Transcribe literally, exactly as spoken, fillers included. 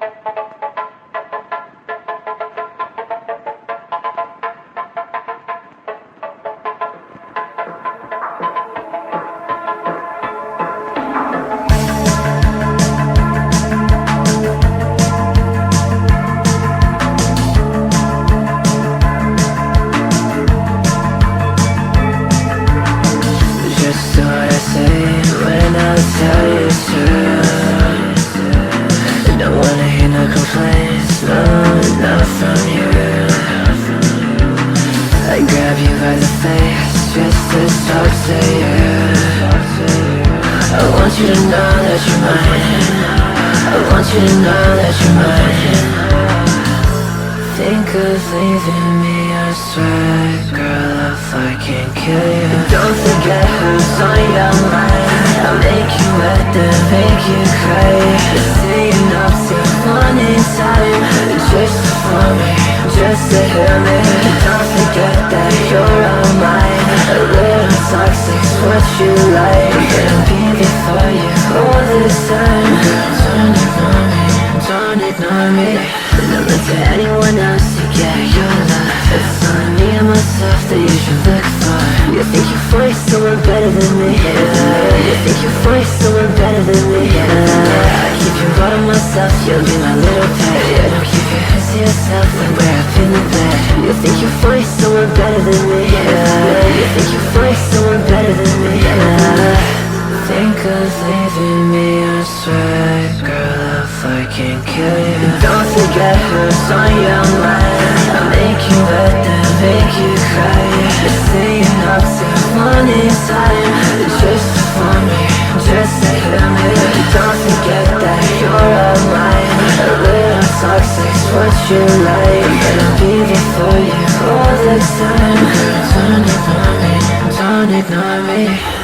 Just what I say when I tell you to. Don't wanna hear no complaints, no, not from you. I grab you by the face just to talk to you. I want you to know that you're mine. I want you to know that you're mine. Think of leaving me, I swear, girl, if I can't kill you. Don't forget who's on your mind. I'll make you wet, then make you cry. Staying up till morning time, just for me, just to hear me. Don't forget that you're all mine. A little toxic's what you like, but I'll be there for you all this time. Girl, don't ignore me, don't ignore me. Don't look to anyone else to get your love. It's only me and myself that you should look for. You think you find someone better than me, yeah. You think you find someone better than me, yeah. I keep you all to myself, you'll be my little pet. Yeah, don't keep your hands to yourself when we're up in the bed. You think you find someone better than me, yeah. You think you find someone better than me, yeah. Think of leaving me, I swear, girl, if I can't kill you. Don't forget who's on your mind. I'll make you wet, then make you cry. Staying up till morning time, just for me, just to hear me. Don't forget that you're all mine. A little toxic's what you like, and I'll be there for you all the time. Girl, don't ignore me, don't ignore me.